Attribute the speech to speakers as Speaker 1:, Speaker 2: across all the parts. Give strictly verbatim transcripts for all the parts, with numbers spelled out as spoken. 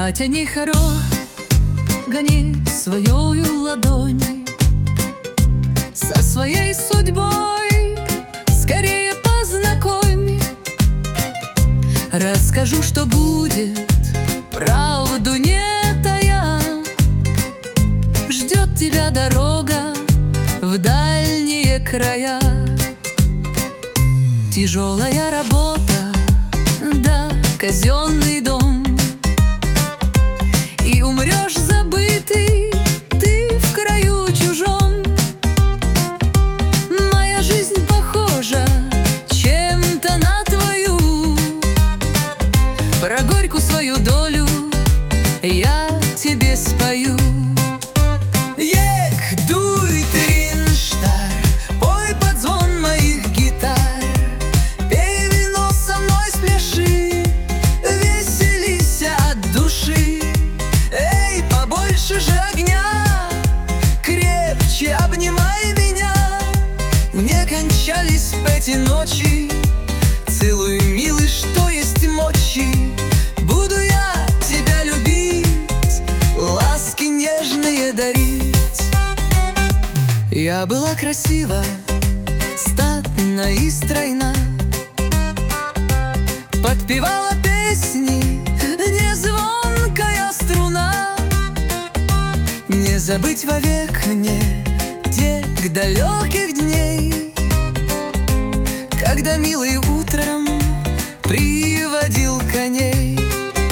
Speaker 1: Протяни хорох, гони своею ладонь со своей судьбой, скорее познакомь. Расскажу, что будет, правду не тая. Ждет тебя дорога в дальние края. Тяжелая работа, да, казенный дом, и умрешь забытый ты в краю чужом. Моя жизнь похожа чем-то на твою. Про горькую свою долю я тебе спою. Ех, дуй ты, Ринштар, пой под звон моих гитар, пей вино со мной, спляши, веселись от души. Эй, побольше же огня, крепче обнимай меня. Не кончались эти ночи, целуй, милый, что есть мочи. Буду я тебя любить, ласки нежные дарить. Я была красива, статна и стройна, подпевала песни не звонкая струна. Не забыть вовек мне тех далеких дней, когда милый утром приводил коней.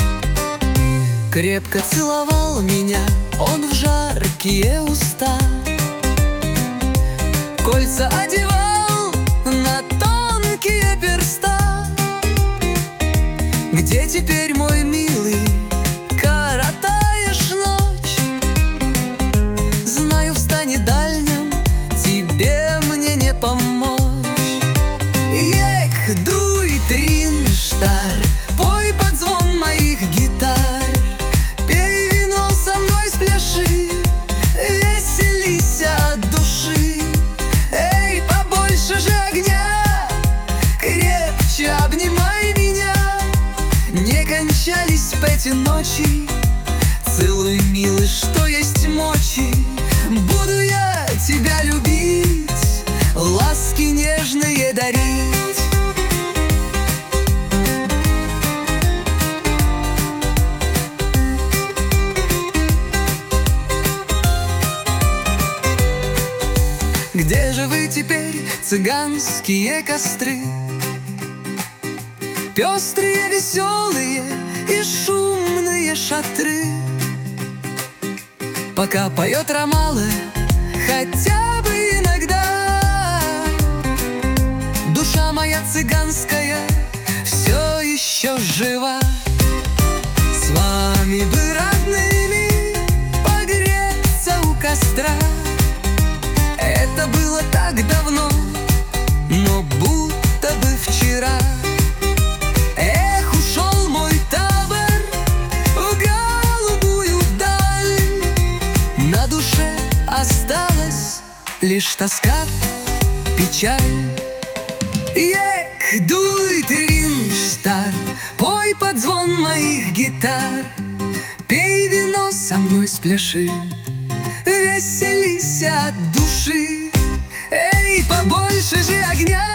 Speaker 1: Крепко целовал меня он в жаркие уста, кольца одевал на тонкие перста. Где теперь, мой милый, коротаешь ночь? Знаю, в стане дальнем тебе мне не помочь. Ех, дуй ты, Ринштар, пой под звон моих гитар, пей вино со мной, спляши, веселись от души. Эй, побольше же огня, крепче обнимай меня. Не кончались эти ночи, целуй, милый, что есть мочи. Буду я тебя любить, ласки нежные дарить. Где же вы теперь, цыганские костры, пестрые, веселые и шумные шатры? Пока поет Ромалы, хотя бы иногда, душа моя цыганская все еще жива. С вами бы родными погреться у костра. Это было так давно, но будто бы вчера. Эх, ушел мой табор в голубую даль, на душе осталась лишь тоска, печаль. Эх, дуй ты, Ринштар, пой под звон моих гитар, пей вино со мной, спляши, веселись от души. Эй, побольше же огня,